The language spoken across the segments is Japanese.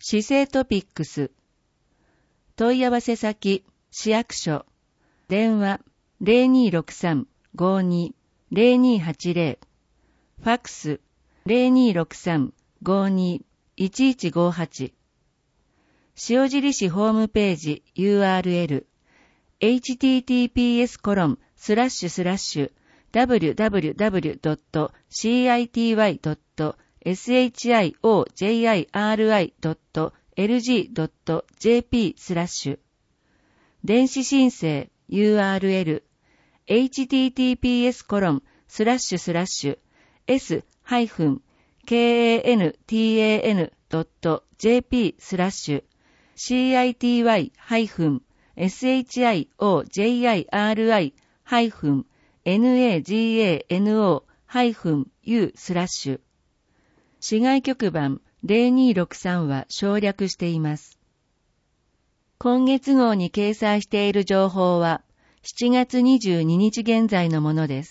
市政トピックス。問い合わせ先、市役所。電話、0263-52-0280。ファックス、0263-52-1158。塩尻市ホームページ URL https://www.city.shijiri.lg.jp/ 電子申請 URL https://s-city-city-nagano-u/ 市外局番0263は省略しています。今月号に掲載している情報は7月22日現在のものです。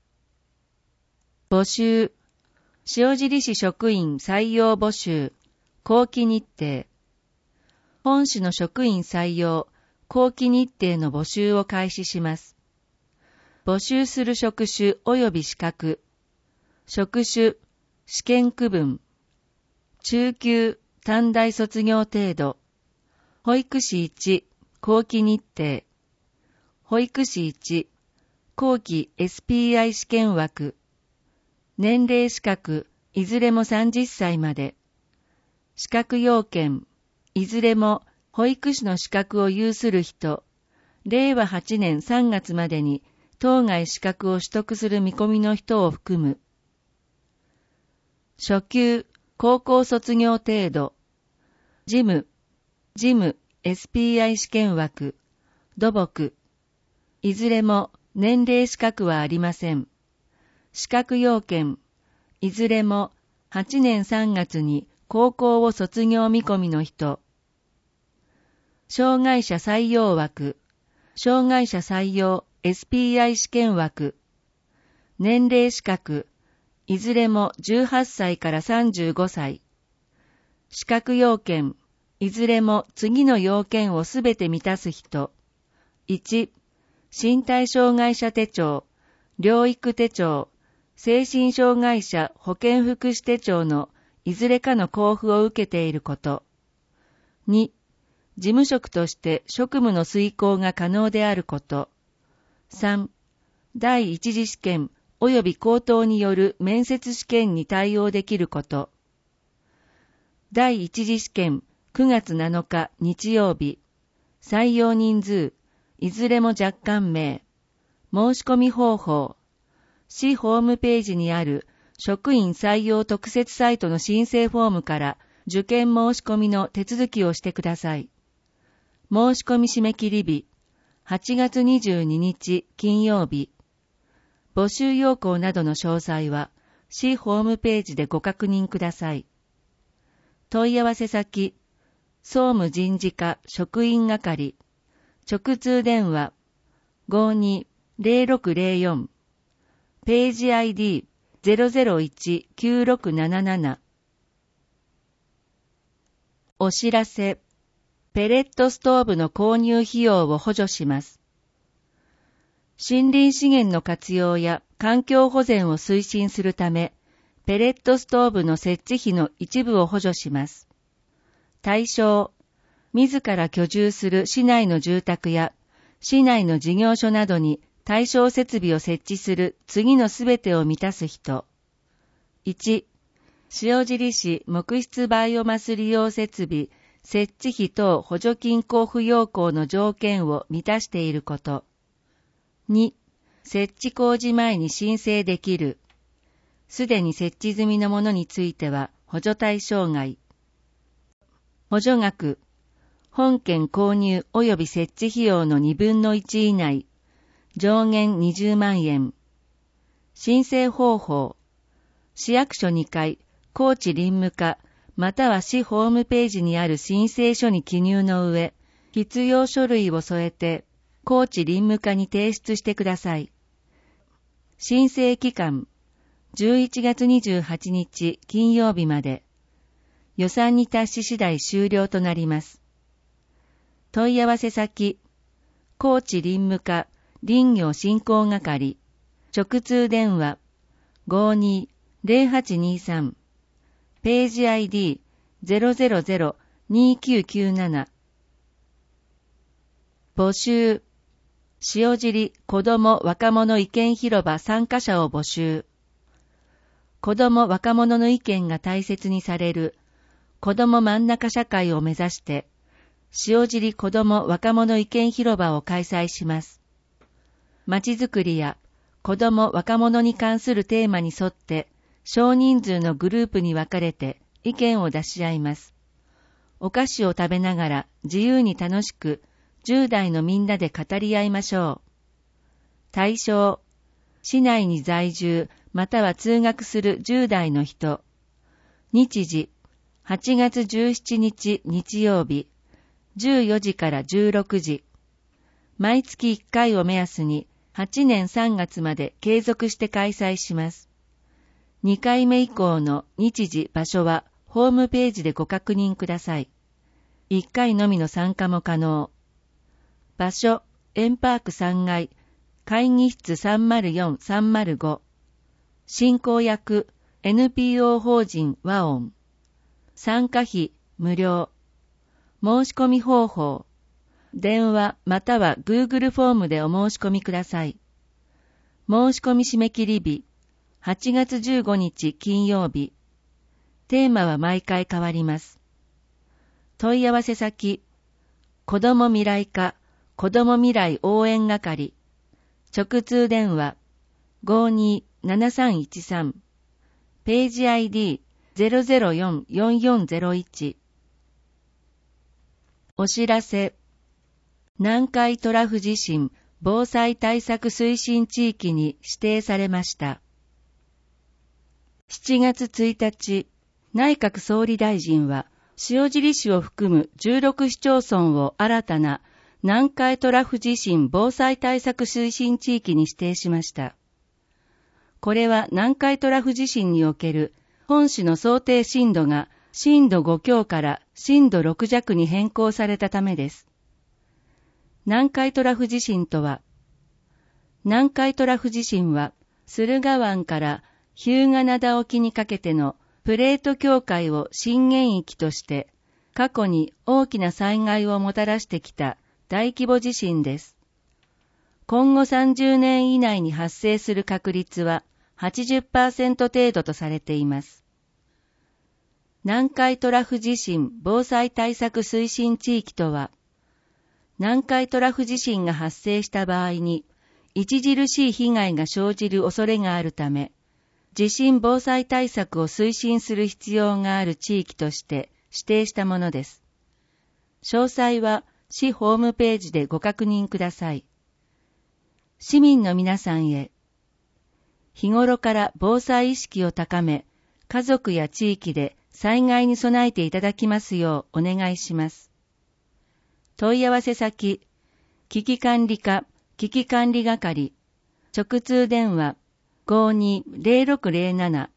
募集。塩尻市職員採用募集。後期日程。本市の職員採用、後期日程の募集を開始します。募集する職種及び資格。職種、試験区分。中級、短大卒業程度。保育士1、後期日程。保育士1、後期 SPI 試験枠。年齢資格、いずれも30歳まで。資格要件、いずれも保育士の資格を有する人、令和8年3月までに当該資格を取得する見込みの人を含む。初級、高校卒業程度。事務、SPI 試験枠、土木。いずれも年齢資格はありません。資格要件、いずれも8年3月に高校を卒業見込みの人。障害者採用枠、障害者採用 SPI 試験枠。年齢資格、いずれも18歳から35歳。資格要件、いずれも次の要件をすべて満たす人。1、身体障害者手帳、療育手帳、精神障害者保健福祉手帳のいずれかの交付を受けていること。2、事務職として職務の遂行が可能であること。3、第一次試験及び口頭による面接試験に対応できること。第一次試験9月7日日曜日。採用人数、いずれも若干名。申し込み方法。市ホームページにある職員採用特設サイトの申請フォームから受験申し込みの手続きをしてください。申し込み締め切り日、8月22日金曜日。募集要項などの詳細は市ホームページでご確認ください。問い合わせ先、総務人事課職員係、直通電話 52-0604、ページ ID0019677。お知らせ。ペレットストーブの購入費用を補助します。森林資源の活用や環境保全を推進するため、ペレットストーブの設置費の一部を補助します。対象、自ら居住する市内の住宅や市内の事業所などに対象設備を設置する次のすべてを満たす人。1、塩尻市木質バイオマス利用設備設置費等補助金交付要項の条件を満たしていること。2、設置工事前に申請できる。すでに設置済みのものについては補助対象外。補助額、本件購入及び設置費用の2分の1以内、上限20万円。申請方法、市役所2階、高知林務課、または市ホームページにある申請書に記入の上、必要書類を添えて、高知林務課に提出してください。申請期間、11月28日金曜日まで。 予算に達し次第終了となります。問い合わせ先、高知林務課林業振興係、直通電話 52-0823、ページ ID 000-2997。募集、塩尻子ども若者意見広場参加者を募集。子ども若者の意見が大切にされる子ども真ん中社会を目指して、塩尻子ども若者意見広場を開催します。まちづくりや子ども若者に関するテーマに沿って少人数のグループに分かれて意見を出し合います。お菓子を食べながら自由に楽しく10代のみんなで語り合いましょう。対象、市内に在住または通学する10代の人。日時、8月17日日曜日、14時から16時。毎月1回を目安に8年3月まで継続して開催します。2回目以降の日時、場所はホームページでご確認ください。1回のみの参加も可能。場所、円パーク3階、会議室304-305。進行役、NPO 法人和音。参加費、無料。申し込み方法。電話または Google フォームでお申し込みください。申し込み締め切り日、8月15日金曜日。テーマは毎回変わります。問い合わせ先、子ども未来課、子ども未来応援係、直通電話 52-7313、ページ ID 004-4401。お知らせ、南海トラフ地震防災対策推進地域に指定されました。7月1日、内閣総理大臣は、塩尻市を含む16市町村を新たな南海トラフ地震防災対策推進地域に指定しました。これは南海トラフ地震における本市の想定震度が震度5強から震度6弱に変更されたためです。南海トラフ地震とは、南海トラフ地震は駿河湾から日向灘沖にかけてのプレート境界を震源域として過去に大きな災害をもたらしてきた大規模地震です。今後30年以内に発生する確率は 80% 程度とされています。南海トラフ地震防災対策推進地域とは、南海トラフ地震が発生した場合に著しい被害が生じる恐れがあるため、地震防災対策を推進する必要がある地域として指定したものです。詳細は市ホームページでご確認ください。市民の皆さんへ、日頃から防災意識を高め、家族や地域で災害に備えていただきますようお願いします。問い合わせ先、危機管理課、危機管理係、直通電話52-0607。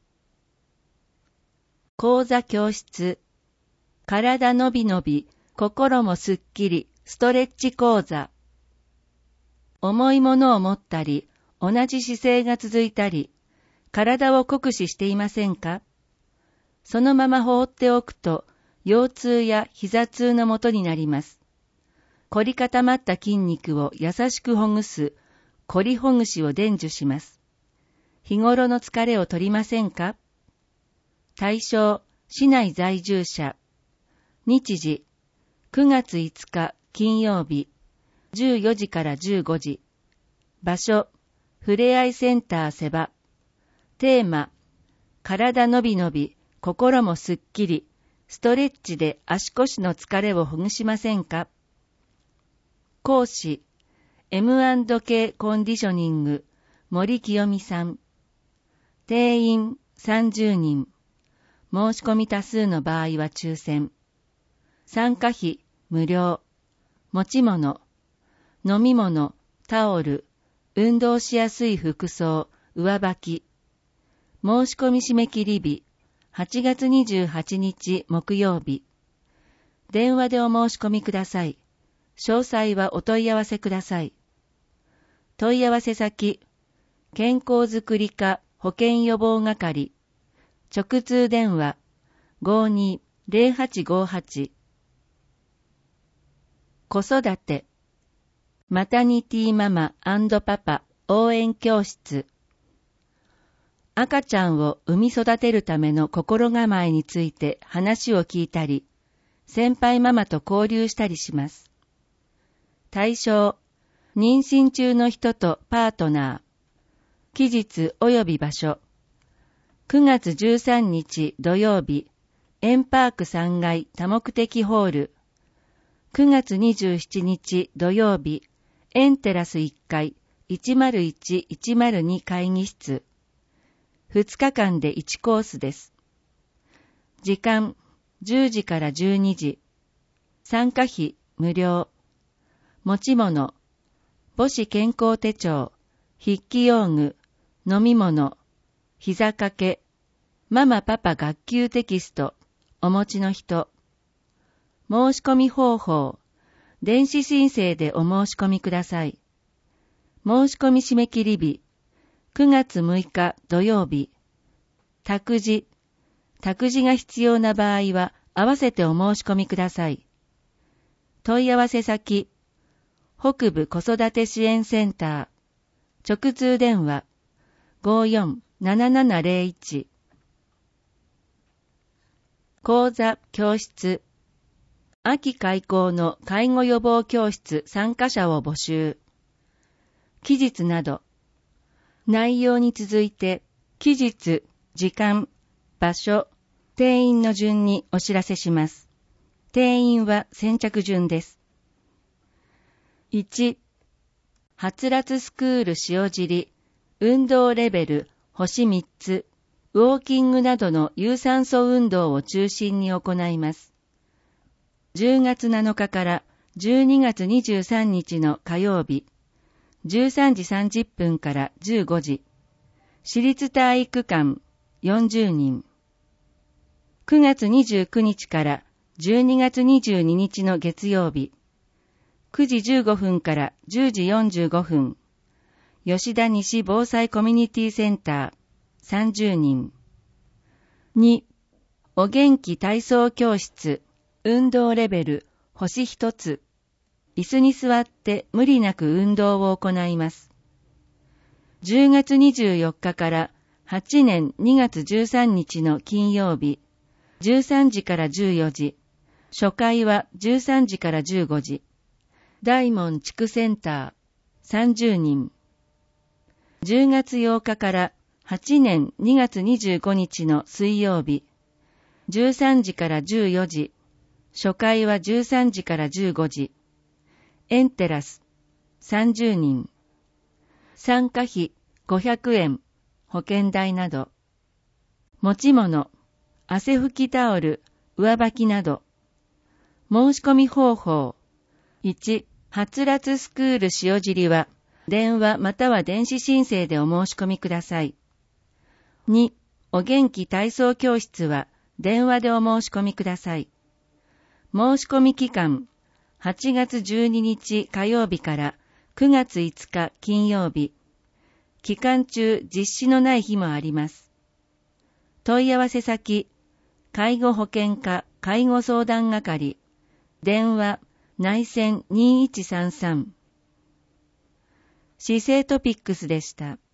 講座教室、体のびのび、心もすっきり、ストレッチ講座。重いものを持ったり、同じ姿勢が続いたり、体を酷使していませんか？そのまま放っておくと、腰痛や膝痛のもとになります。凝り固まった筋肉を優しくほぐす、凝りほぐしを伝授します。日頃の疲れを取りませんか？対象、市内在住者。日時、9月5日金曜日、14時から15時。場所、ふれあいセンター瀬場。テーマ、体のびのび、心もすっきり、ストレッチで足腰の疲れをほぐしませんか？講師、M&K コンディショニング、森清美さん。定員30人。申し込み多数の場合は抽選。参加費無料。持ち物、飲み物、タオル、運動しやすい服装、上履き。申し込み締め切り日、 8月28日木曜日。電話でお申し込みください。詳細はお問い合わせください。問い合わせ先、健康づくり課保健予防係、直通電話 52-0858。子育て、マタニティママ&パパ応援教室。赤ちゃんを産み育てるための心構えについて話を聞いたり、先輩ママと交流したりします。対象、妊娠中の人とパートナー。期日及び場所。9月13日土曜日、エンパーク3階多目的ホール。9月27日土曜日、エンテラス1階101-102会議室。2日間で1コースです。時間、10時から12時。参加費、無料。持ち物、母子健康手帳、筆記用具、飲み物、膝掛け、ママパパ学級テキスト、お持ちの人。申し込み方法、電子申請でお申し込みください。申し込み締め切り日、9月6日土曜日。託児が必要な場合は合わせてお申し込みください。問い合わせ先、北部子育て支援センター、直通電話 54-7701。講座教室、秋開講の介護予防教室参加者を募集。期日など、内容に続いて、期日、時間、場所、定員の順にお知らせします。定員は先着順です。1、はつらつスクール塩尻、運動レベル、星3つ、ウォーキングなどの有酸素運動を中心に行います。10月7日から12月23日の火曜日、13時30分から15時、私立体育館40人。9月29日から12月22日の月曜日、9時15分から10時45分、吉田西防災コミュニティセンター30人。2、お元気体操教室、運動レベル、星1つ。椅子に座って無理なく運動を行います。10月24日から8年2月13日の金曜日、13時から14時、初回は13時から15時、大門地区センター30人。10月8日から8年2月25日の水曜日、13時から14時、初回は13時から15時、エンテラス30人。参加費500円、保険代など。持ち物、汗拭きタオル、上履きなど。申し込み方法。1、はつらつスクール塩尻は、電話または電子申請でお申し込みください。2、お元気体操教室は、電話でお申し込みください。申し込み期間、8月12日火曜日から9月5日金曜日。期間中実施のない日もあります。問い合わせ先、介護保険課介護相談係、電話、内線2133。市政トピックスでした。